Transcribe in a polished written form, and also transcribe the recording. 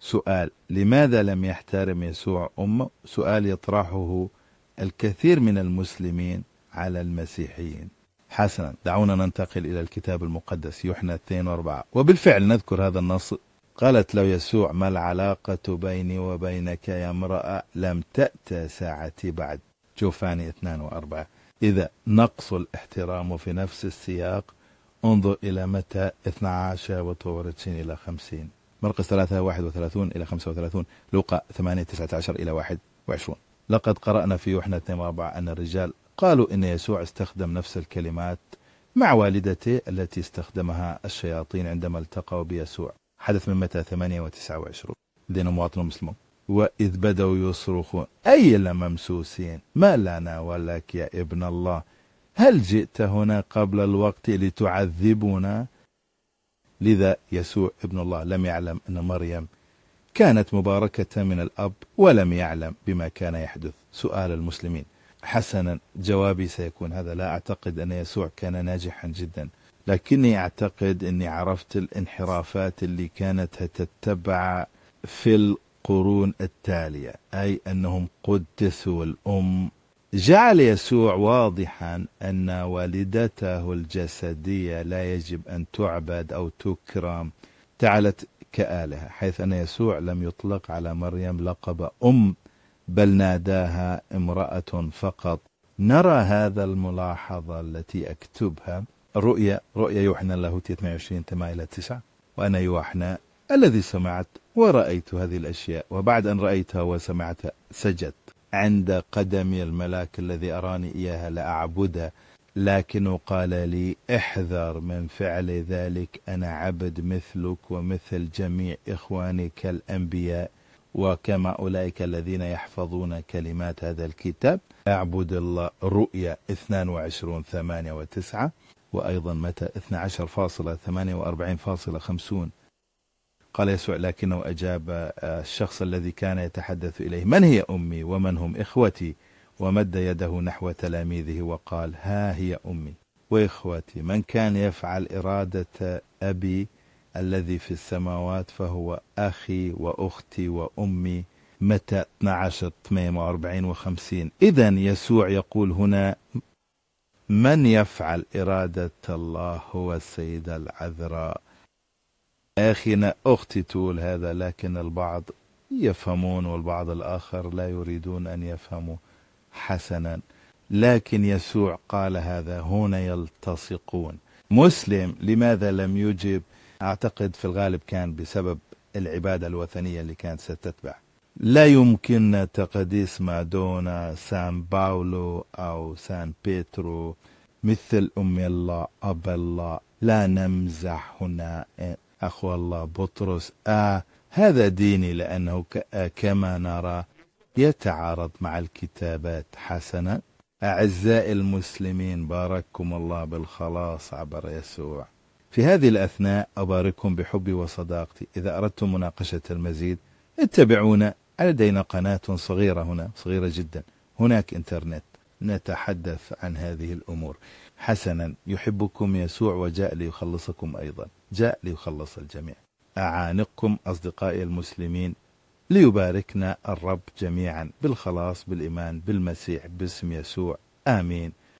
سؤال: لماذا لم يحترم يسوع أمه؟ سؤال يطرحه الكثير من المسلمين على المسيحيين. حسنا، دعونا ننتقل إلى الكتاب المقدس يوحنا 2:4، وبالفعل نذكر هذا النص. قالت له يسوع: ما العلاقة بيني وبينك يا امرأة؟ لم تأت ساعتي بعد. جوفاني 2:4. إذا نقص الاحترام في نفس السياق، انظر إلى متى 12:22 إلى 50، مرقس 3:31 إلى 35، لوقا 8:19 إلى 21. لقد قرأنا في يوحنا 2:4 أن الرجال قالوا إن يسوع استخدم نفس الكلمات مع والدته التي استخدمها الشياطين عندما التقوا بيسوع. حدث من متى 8:29. دين مواطن مسلم. وإذ بدأوا يصرخون: أي لممسوسين، ما لنا ولك يا ابن الله؟ هل جئت هنا قبل الوقت لتعذبنا؟ لذا يسوع ابن الله لم يعلم أن مريم كانت مباركة من الأب، ولم يعلم بما كان يحدث. سؤال المسلمين. حسنا، جوابي سيكون هذا: لا أعتقد أن يسوع كان ناجحا جدا، لكني أعتقد أني عرفت الانحرافات اللي كانت تتبع في القرون التالية، أي أنهم قدسوا الأم. جعل يسوع واضحا أن والدته الجسدية لا يجب أن تعبد أو تكرم، تعالت كآلهة، حيث أن يسوع لم يطلق على مريم لقب أم، بل ناداها امرأة فقط. نرى هذا الملاحظة التي أكتبها. رؤيا يوحنا اللاهوتي 22:8-9. وأنا يوحنا الذي سمعت ورأيت هذه الأشياء، وبعد أن رأيتها وسمعتها سجدت عند قدمي الملاك الذي أراني إياها لأعبدها، لكنه قال لي: احذر من فعل ذلك، أنا عبد مثلك ومثل جميع إخوانك الأنبياء، وكما أولئك الذين يحفظون كلمات هذا الكتاب أعبد الله. رؤيا 22:8-9، وأيضا متى 12:48-50. قال يسوع: لكنه أجاب الشخص الذي كان يتحدث إليه: من هي أمي ومن هم إخوتي؟ ومد يده نحو تلاميذه وقال: ها هي أمي وإخوتي، من كان يفعل إرادة أبي الذي في السماوات فهو أخي وأختي وأمي. متى 12:48-50. إذن يسوع يقول هنا: من يفعل إرادة الله هو السيدة العذراء. أخينا أختي تقول هذا، لكن البعض يفهمون والبعض الآخر لا يريدون أن يفهموا. حسنا، لكن يسوع قال هذا، هنا يلتصقون. مسلم لماذا لم يجب؟ أعتقد في الغالب كان بسبب العبادة الوثنية اللي كانت ستتبع. لا يمكن تقديس مادونا، سان باولو أو سان بيترو مثل أم الله أب الله. لا نمزح هنا أخو الله بطرس. هذا ديني، لأنه كما نرى يتعارض مع الكتابات. حسنا، أعزائي المسلمين، بارككم الله بالخلاص عبر يسوع. في هذه الأثناء أبارككم بحبي وصداقتي. إذا أردتم مناقشة المزيد اتبعونا، لدينا قناة صغيرة هنا، صغيرة جدا، هناك إنترنت نتحدث عن هذه الأمور. حسنا، يحبكم يسوع وجاء ليخلصكم أيضا، جاء ليخلص الجميع. أعانقكم أصدقائي المسلمين، ليباركنا الرب جميعا بالخلاص بالإيمان بالمسيح باسم يسوع. آمين.